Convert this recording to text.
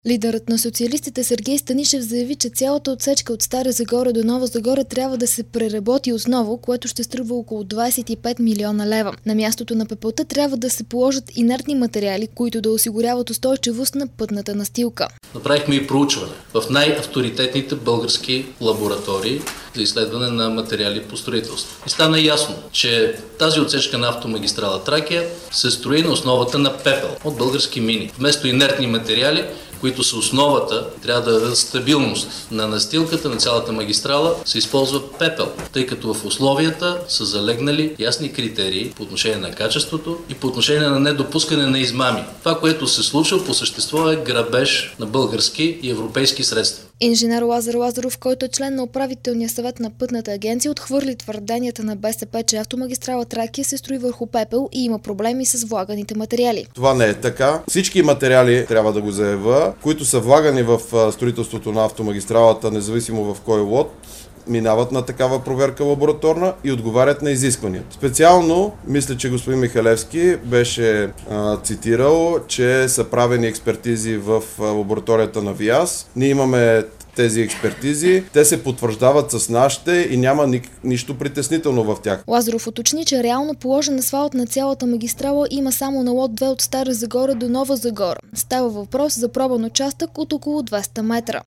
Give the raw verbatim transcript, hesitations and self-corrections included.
Лидерът на социалистите Сергей Станишев заяви, че цялата отсечка от Стара Загора до Нова Загора трябва да се преработи отново, което ще струва около двадесет и пет милиона лева. На мястото на пепелта трябва да се положат инертни материали, които да осигуряват устойчивост на пътната настилка. Направихме и проучване в най-авторитетните български лаборатории за изследване на материали по строителство. И стана ясно, че тази отсечка на автомагистрала Тракия се строи на основата на пепел от български мини. Вместо инертни материали, които са основата, трябва да дадат стабилност на настилката на цялата магистрала, се използва пепел, тъй като в условията са залегнали ясни критерии по отношение на качеството и по отношение на недопускане на измами. Това, което се случва по същество, е грабеж на български и европейски средства. Инженер Лазар Лазаров, който е член на управителния съвет на Пътната агенция, отхвърли твърденията на БСП, че автомагистрала Тракия се строи върху пепел и има проблеми с влаганите материали. Това не е така. Всички материали, трябва да го заявя, които са влагани в строителството на автомагистралата, независимо в кой лот, минават на такава проверка лабораторна и отговарят на изискванията. Специално, мисля, че господин Михалевски беше а, цитирал, че са правени експертизи в лабораторията на ВИАС. Ние имаме тези експертизи, те се потвърждават с нашите и няма ни, нищо притеснително в тях. Лазаров уточни, че реално положен асфалт на цялата магистрала има само на лот две от Стара Загора до Нова Загора. Става въпрос за пробен участък от около двеста метра.